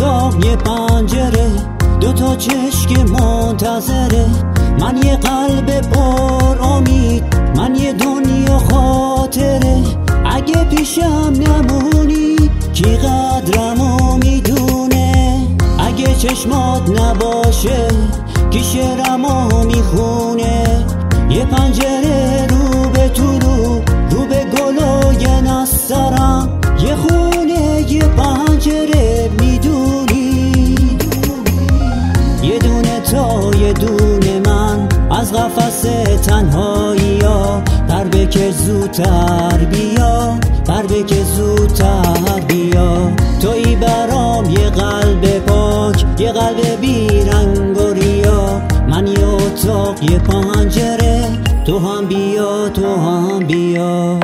اتاق یه پنجره، دوتا چشم منتظره، من یه قلب پر امید، من یه دنیا خاطره. اگه پیشم نمونی کی قدرمو میدونه، اگه چشمات نباشه کی شعرمو میخونه. یه پنجره رو به طلوع، رو به گلای نسترم، یه خونه یه پنجره میدونی. یه دونه تا یه دونه من از قفس تنهایی ها، پر بکش زودتر بیا، پر بکش زودتر بیا. تویی برام یه قلب پاک، یه قلب بیرنگ و ریا، من یه اتاق یه پنجره، تو هم بیا تو هم بیا.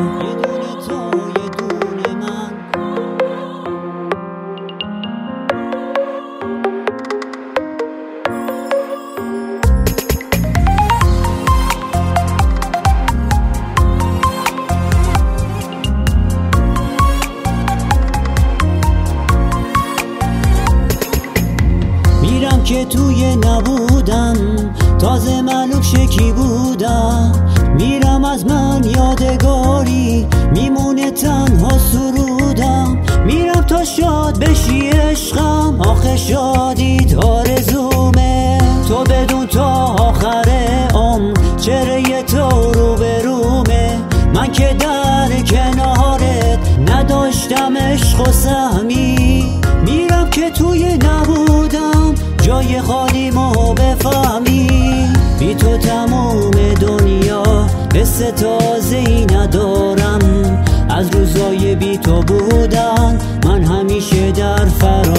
میرم که توی نبودم، تازه معلوم شکی بودم. میرم از من یادگاری، میمونه تنها سرودم. میرم تا شاد بشی عشقم، آخه شادیت آرزومه. تو بدون تا آخر عمر چهره تو رو به رومه. من که در کنارت نداشتم عشق و سهمی، میرم که توی نبودم جای خالیمو بفهمی. بی تو تموم دنیا قصه تازه‌ای ندارم، از روزای بی تو بودن من همیشه در فراموشی.